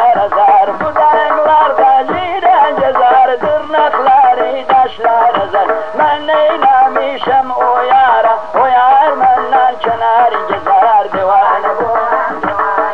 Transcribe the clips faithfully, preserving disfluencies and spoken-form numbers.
زار زار بودنگلار بازیران جزار در نخلاری داشلار زار من نیلامیشم او یارا او یار من نان کناری جزار دیوانه بود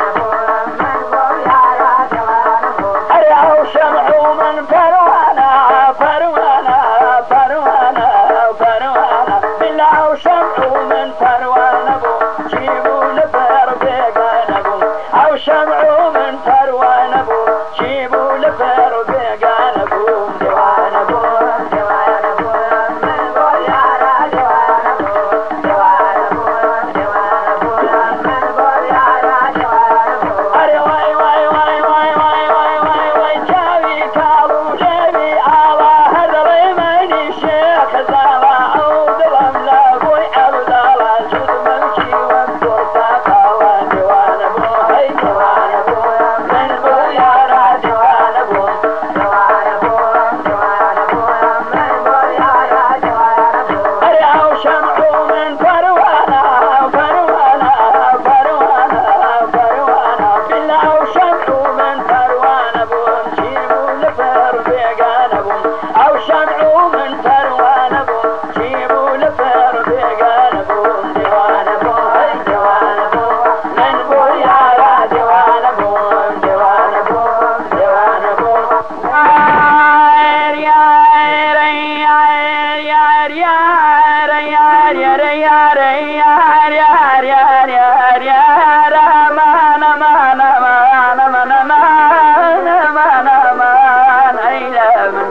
اره او شمعو من پروانه پروانه پروانه پروانه بلا او شمعو من پروانه بود جیبو لبر بیگانه بود او شمعو من پروانه بود جیبو لبر بیگانه بود دیوانه بود دیوانه بود من بو یارا دیوانه بود دیوانه بود دیوانه بود من بو یارا دیوانه بود اره وای وای وای وای وای وای وای وای چاوی کالو جیبی آلا هدلی منی شیخ زالا او دلم لابوی عبدالا جود ملکی وانتور تاقالا دیوانه بود هی دیوانه بود من بو یارا دیوانه بود دیوانه بود دیوانه بود من بو یارا دیوانه بود اره او شمعو من پروانه پروانه پروانه پروانه بلا او شمعو من پروانه بود جیبو لبر بیگانه بود او شمعو من پروانه بود جیبو لبر بیگانه بود دیوانه بود هی دیوانه بود من بو یارا دیوانه بود دیوانه بود دیوانه بود یار یار یار یار یار یار یار یار یار یار یار یار یار امان امان امان امان امان امان امان ایلم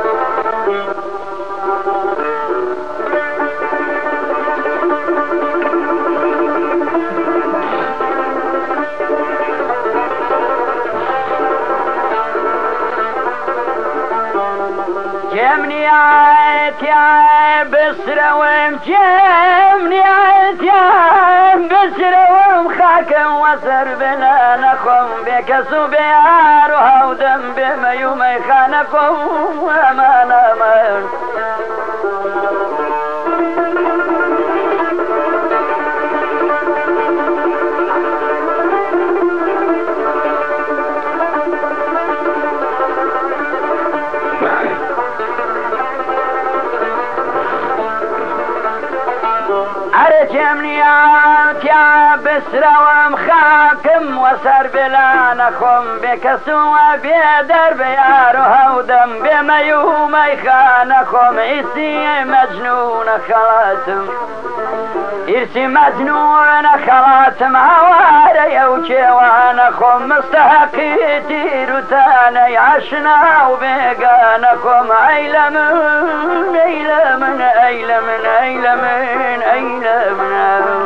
جمنيات يا بسروم جمنيات يا بسروم خاكم وسر بلا نخم بكسو بيار وهودم بما يوم خانكم امان امان جمنيات يا بسروم خاكم وسر بلا نخم بكسو بيدر بيار وهودم بما يوم يخانكم عيسي مجنون خلاتم إرسي مجنون خلاتم عواري وجوانكم مستحقي تيرتاني عشنا وبيقانكم عيلمن عيلمن عيلمن عيلمن عيلمن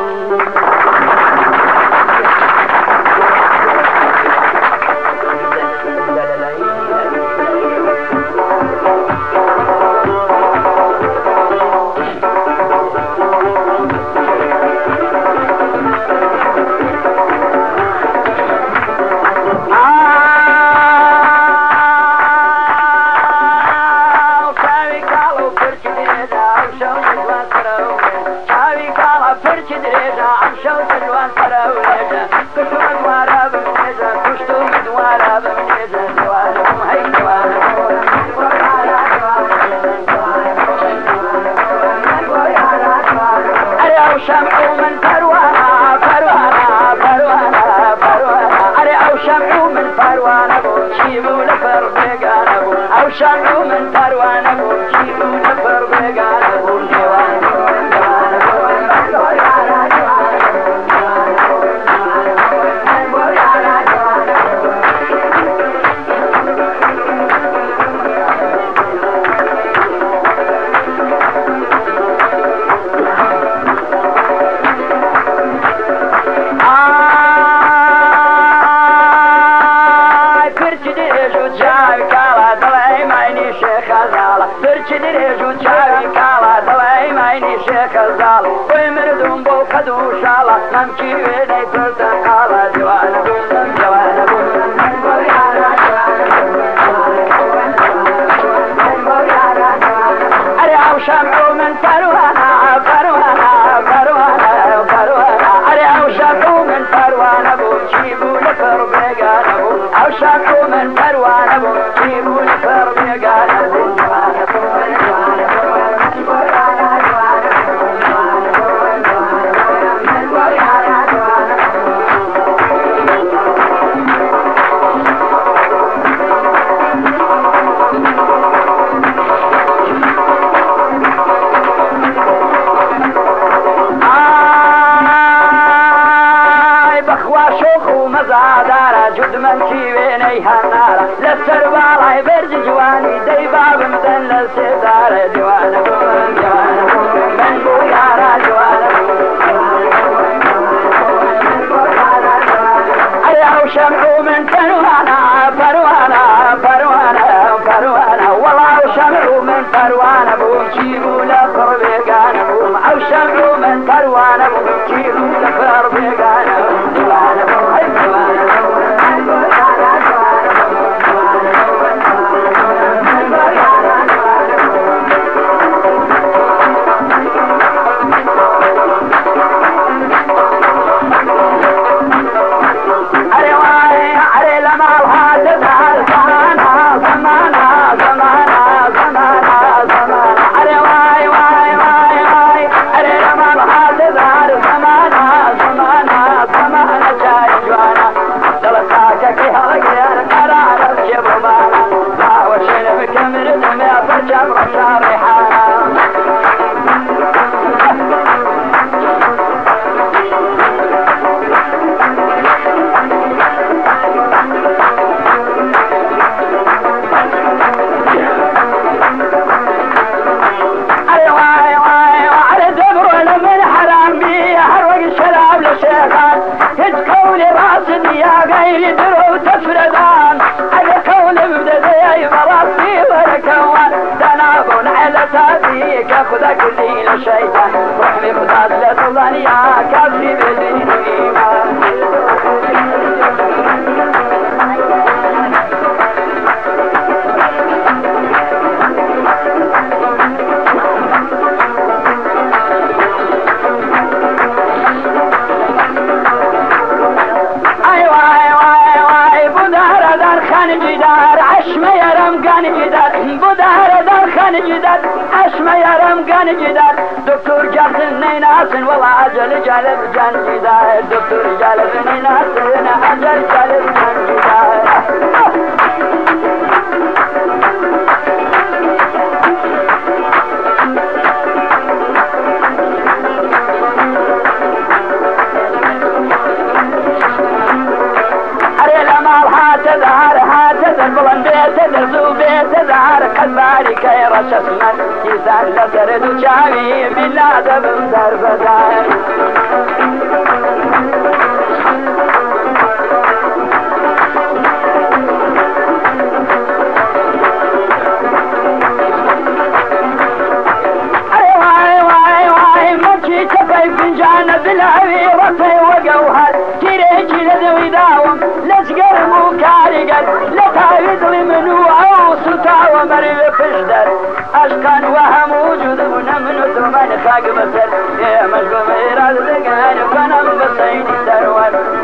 شمعو من پروانه پروانه پروانه پروانه اره او شمعو من پروانه بود جیبو لفر بیگانه بود او شمعو من پروانه بود جیبو لفر بیگانه بود دیوانه بود دیوانه بود دريجو تشاوي كالا دواي مايني شيخ الزال ويمردون بو خدو شالا نمشي ويني برتقالا ديوانا بوسم ديوانا بوسم أري أو شمعو من فروانا فروانا فروانا فروانا أري أو شمعو من فروانا بو جيبو لفر بيقانا بو أو شمعو من پروانه بو جیبون پر بیگانه بو مزادارا جد من كيويني هنارا لسر بالاي برج جواني دي باب مدن للسيدار ديوانا ديوانا من بويارا ديوانا أيا وشمعوا من فروانة فروانة فروانة فروانة والله شمعوا من فروانة بوجيبوا لقربي قانا بوم أو شمعوا من فروانة بوجيبوا لقربي قانا ديوانا خذك دين الشيطان رحمي مضاد لطلانيا كافي بدين الإيمان جداد أشما يرم كان جداد دكتور جابتن نيناسن والله عجل جالب جان جداد دكتور جالب نيناسن عجل جالب جان جداد تدرسوا بيت ظهر كالباري كي رشسنا يسان لسرد وشاوي بالله دبم دار بزار اي واي واي واي مجي تبي فنجان بالعوي رطي وقوهر كيريجي لذوي داوم لسقر مكارقر لتعيد منو عوصتا ومري فشدر أشقان وهم وجود ونمن ثمان خاق بسر يا مجبو ميراد دقان وكنم بسيني سروان